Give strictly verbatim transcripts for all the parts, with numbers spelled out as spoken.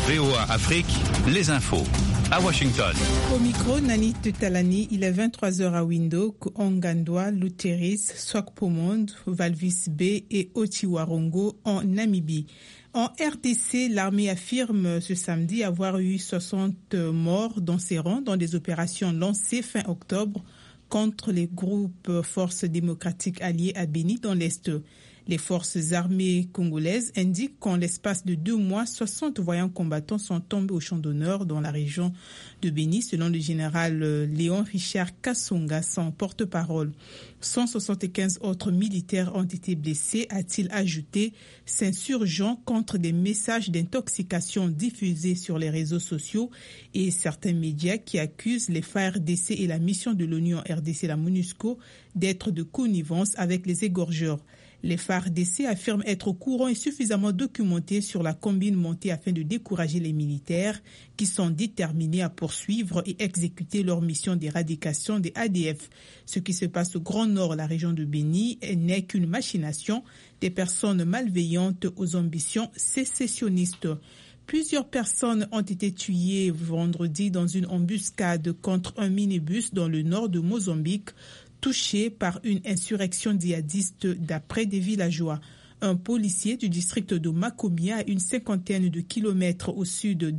V O A Afrique, les infos. À Washington. Au micro, Nani Tutalani, il est vingt-trois heures à Windhoek, Ongandois, Luteris, Swakopmund, Walvis Bay et Otiwarongo en Namibie. En R D C, l'armée affirme ce samedi avoir eu soixante morts dans ses rangs dans des opérations lancées fin octobre contre les groupes forces démocratiques alliées à Beni dans l'Est. Les forces armées congolaises indiquent qu'en l'espace de deux mois, soixante voyants combattants sont tombés au champ d'honneur dans la région de Beni, selon le général Léon Richard Kassonga, son porte-parole. cent soixante-quinze autres militaires ont été blessés, a-t-il ajouté, s'insurgeant contre des messages d'intoxication diffusés sur les réseaux sociaux et certains médias qui accusent les F A R D C et la mission de l'Union R D C, la MONUSCO, d'être de connivence avec les égorgeurs. Les F A R D C affirment être au courant et suffisamment documentés sur la combine montée afin de décourager les militaires qui sont déterminés à poursuivre et exécuter leur mission d'éradication des A D F. Ce qui se passe au Grand Nord, la région de Beni, n'est qu'une machination des personnes malveillantes aux ambitions sécessionnistes. Plusieurs personnes ont été tuées vendredi dans une embuscade contre un minibus dans le nord de Mozambique, touché par une insurrection djihadiste d'après des villageois. Un policier du district de Makomia, à une cinquantaine de kilomètres au sud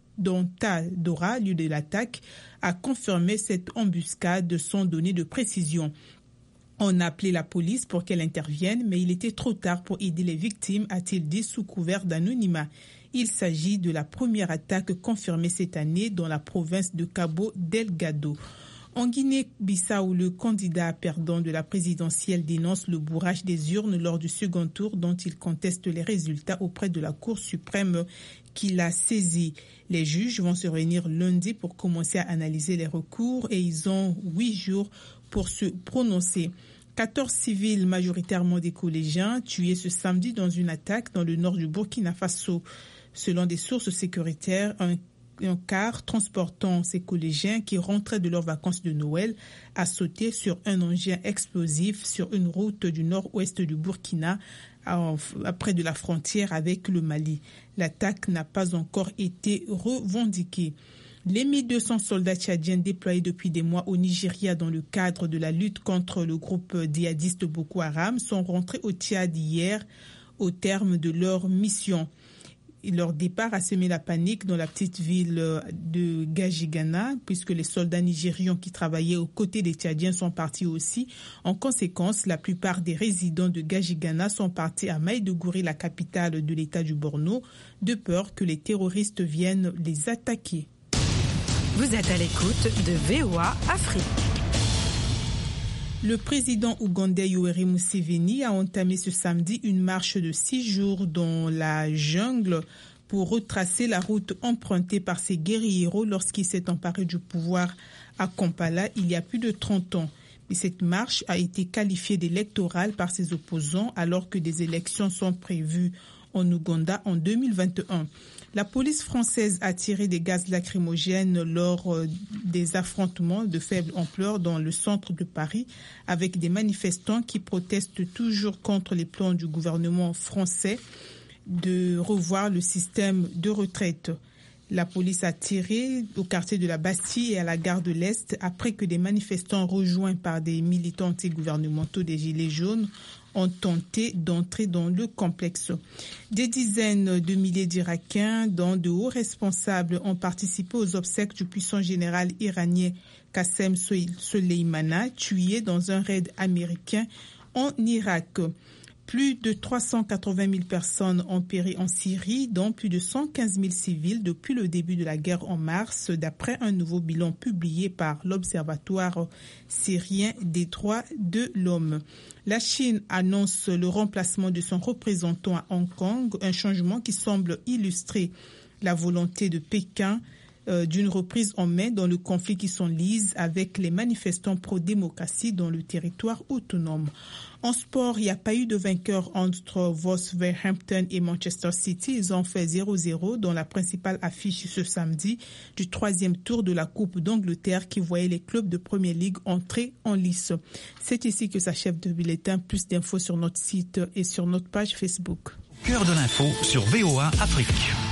d'Ontadora, lieu de l'attaque, a confirmé cette embuscade sans donner de précision. On a appelé la police pour qu'elle intervienne, mais il était trop tard pour aider les victimes, a-t-il dit sous couvert d'anonymat. Il s'agit de la première attaque confirmée cette année dans la province de Cabo Delgado. En Guinée-Bissau, le candidat perdant de la présidentielle dénonce le bourrage des urnes lors du second tour dont il conteste les résultats auprès de la Cour suprême qui l'a saisi. Les juges vont se réunir lundi pour commencer à analyser les recours et ils ont huit jours pour se prononcer. quatorze civils, majoritairement des collégiens, tués ce samedi dans une attaque dans le nord du Burkina Faso. Selon des sources sécuritaires, un Un car transportant ces collégiens qui rentraient de leurs vacances de Noël a sauté sur un engin explosif sur une route du nord-ouest du Burkina, près de la frontière avec le Mali. L'attaque n'a pas encore été revendiquée. Les mille deux cents soldats tchadiens déployés depuis des mois au Nigeria dans le cadre de la lutte contre le groupe djihadiste Boko Haram sont rentrés au Tchad hier au terme de leur mission. Leur départ a semé la panique dans la petite ville de Gajigana, puisque les soldats nigérians qui travaillaient aux côtés des Tchadiens sont partis aussi. En conséquence, la plupart des résidents de Gajigana sont partis à Maïdougouri, la capitale de l'État du Borno, de peur que les terroristes viennent les attaquer. Vous êtes à l'écoute de V O A Afrique. Le président ougandais Yoweri Museveni a entamé ce samedi une marche de six jours dans la jungle pour retracer la route empruntée par ses guérilleros lorsqu'il s'est emparé du pouvoir à Kampala il y a plus de trente ans. Et cette marche a été qualifiée d'électorale par ses opposants alors que des élections sont prévues en Ouganda en deux mille vingt et un. La police française a tiré des gaz lacrymogènes lors des affrontements de faible ampleur dans le centre de Paris avec des manifestants qui protestent toujours contre les plans du gouvernement français de revoir le système de retraite. La police a tiré au quartier de la Bastille et à la gare de l'Est après que des manifestants rejoints par des militants anti-gouvernementaux des Gilets jaunes ont tenté d'entrer dans le complexe. Des dizaines de milliers d'Irakiens, dont de hauts responsables, ont participé aux obsèques du puissant général iranien Qassem Soleimani, tué dans un raid américain en Irak. Plus de trois cent quatre-vingt mille personnes ont péri en Syrie, dont plus de cent quinze mille civils depuis le début de la guerre en mars, d'après un nouveau bilan publié par l'Observatoire syrien des droits de l'homme. La Chine annonce le remplacement de son représentant à Hong Kong, un changement qui semble illustrer la volonté de Pékin euh, d'une reprise en main dans le conflit qui s'enlise avec les manifestants pro-démocratie dans le territoire autonome. En sport, il n'y a pas eu de vainqueur entre Wolverhampton et Manchester City. Ils ont fait zéro zéro dans la principale affiche ce samedi du troisième tour de la Coupe d'Angleterre qui voyait les clubs de Premier League entrer en lice. C'est ici que s'achève le bulletin. Plus d'infos sur notre site et sur notre page Facebook. Cœur de l'info sur V O A Afrique.